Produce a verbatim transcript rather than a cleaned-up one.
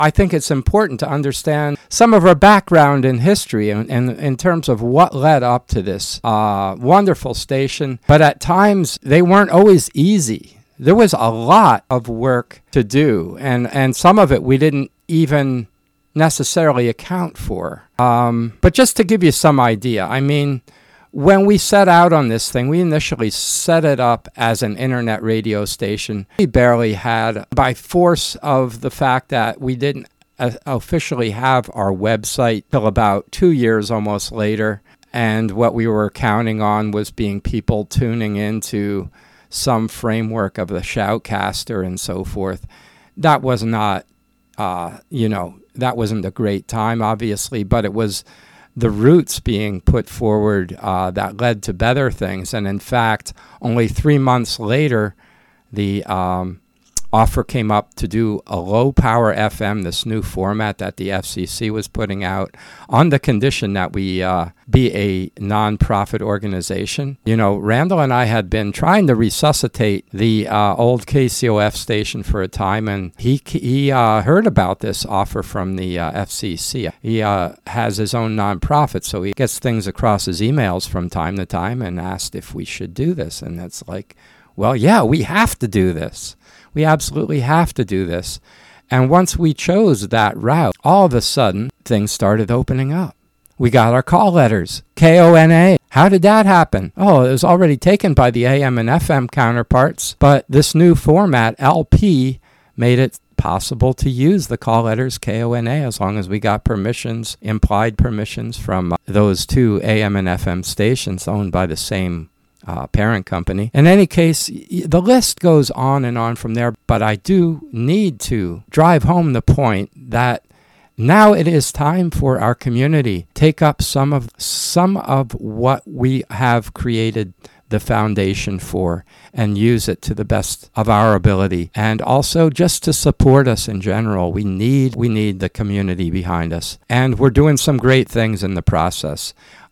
I think it's important to understand some of our background in history and, and in terms of what led up to this uh, wonderful station. But at times, they weren't always easy. There was a lot of work to do, and, and some of it we didn't even necessarily account for. Um, but just to give you some idea, I mean, when we set out on this thing, we initially set it up as an internet radio station. We barely had, by force of the fact that we didn't uh, officially have our website till about two years almost later, and what we were counting on was being people tuning into some framework of the Shoutcaster and so forth. That was not, uh, you know, that wasn't a great time, obviously, but it was the roots being put forward uh, that led to better things. And in fact, only three months later, the um, offer came up to do a low-power F M, this new format that the F C C was putting out, on the condition that we uh, be a nonprofit organization. You know, Randall and I had been trying to resuscitate the uh, old K C O F station for a time, and he he uh, heard about this offer from the uh, F C C. He uh, has his own nonprofit, so he gets things across his emails from time to time and asked if we should do this. And it's like, well, yeah, we have to do this. We absolutely have to do this. And once we chose that route, all of a sudden, things started opening up. We got our call letters, K O N A. How did that happen? Oh, it was already taken by the A M and F M counterparts, but this new format, L P, made it possible to use the call letters K O N A as long as we got permissions, implied permissions from uh, those two A M and F M stations owned by the same Uh, parent company. In any case, y- the list goes on and on from there, but I do need to drive home the point that now it is time for our community to take up some of some of what we have created the foundation for and use it to the best of our ability, and also just to support us in general. We need we need the community behind us, and we're doing some great things in the process.